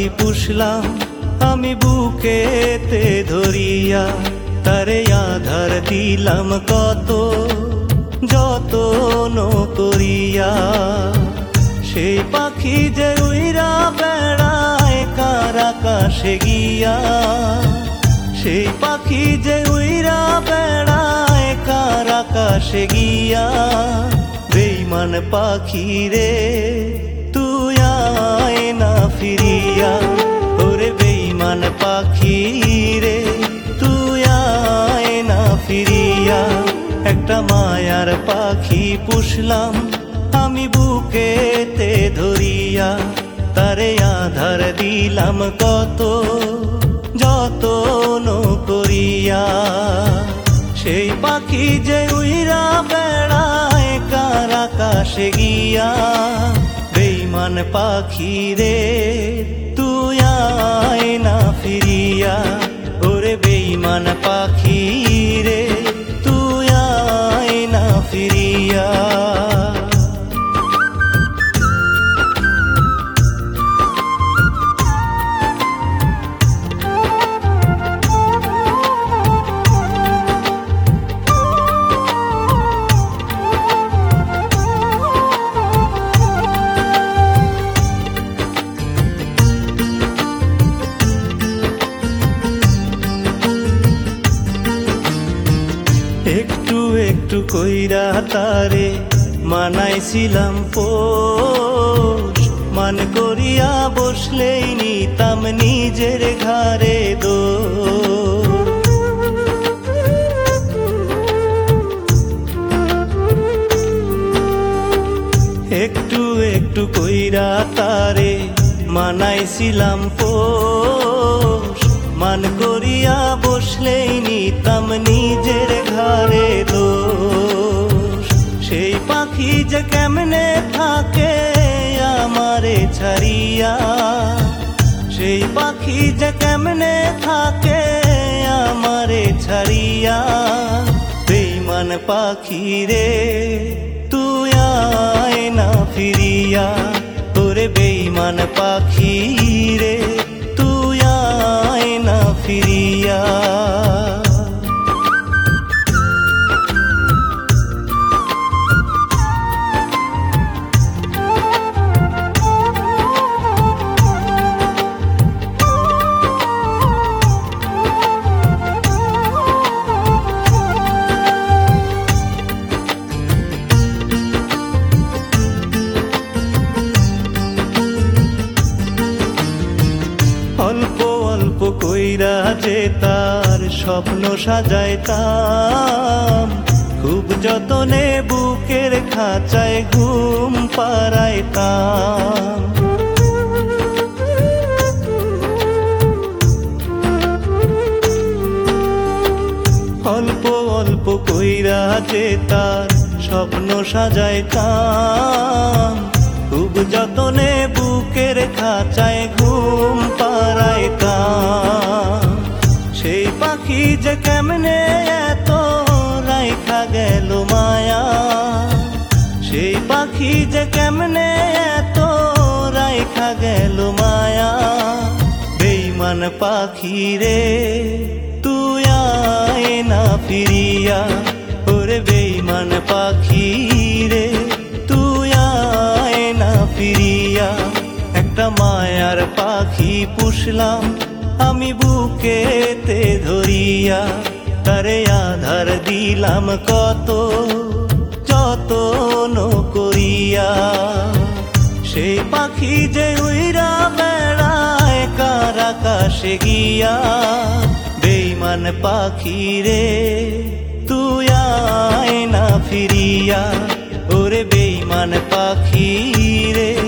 পুষলাম আমি বুকেতে ধরিয়া, তারে আধার দিলাম কত যতন করিয়া। সেই পাখি যে উইরা বেড়ায় কার আকাশে গিয়া, সেই পাখি যে উইরা বেড়ায় কার আকাশে গিয়া। বেঈমান পাখি রে তুই আয় না ফিরিয়া, ওরে বেঈমান পাখি রে তুই আয় না ফিরিয়া। একটা মায়ার পাখি পুষলাম আমি বুকেতে ধরিয়া, তারে আধার দিলাম কত যতন করিয়া। সেই পাখি যে উইরা বেড়ায় কার আকাশে গিয়া। বেঈমান পাখি রে তুই আয় না ফিরিয়া, ওরে বেঈমান পাখি রে তুই আয় না ফিরিয়া। একটু একটু কইরা তারে মানাইছিলাম পোষ, মান করিয়া বসলেই নিতাম নিজের ঘাড়ে দোষ। একটু একটু কইরা তারে মানাইছিলাম পোষ, মান করিয়া বসলেই নিতাম নিজের ঘাড়ে দোষ। সেই পাখি যে কেমনে থাকে আমারে ছাড়িয়া, সেই পাখি যে কেমনে থাকে আমারে ছাড়িয়া। বেঈমান পাখি রে তুই আয় না ফিরিয়া, তোরে বেঈমান পাখি রে তুই আয় না ফিরিয়া। অল্প অল্প কইরা যে তার স্বপ্ন সাজাইতাম, খুব যতনে বুকের খাঁচায় ঘুম পাড়াইতাম। অল্প অল্প কইরা যে তার স্বপ্ন সাজাইতাম, খুব যতনে বুকের খাঁচায় ঘুম পাড়াইতাম। সেই পাখি যে কেমনে এত রাইখা গেল মায়া, সেই পাখি যে কেমনে এত রাইখা গেল মায়া। বেঈমান পাখি রে তুই আয় না ফিরিয়া, ওরে বেঈমান পাখি রে তুই আয় না ফিরিয়া। একটা মায়ার পাখি পুষলাম আমি বুকেতে ধরিয়া, তারে আধার দিলাম কত যতন করিয়া। সেই পাখি যে উইরা বেড়ায় কার আকাশে গিয়া। বেঈমান পাখি রে তুই আয় না ফিরিয়া, ওরে বেঈমান পাখি রে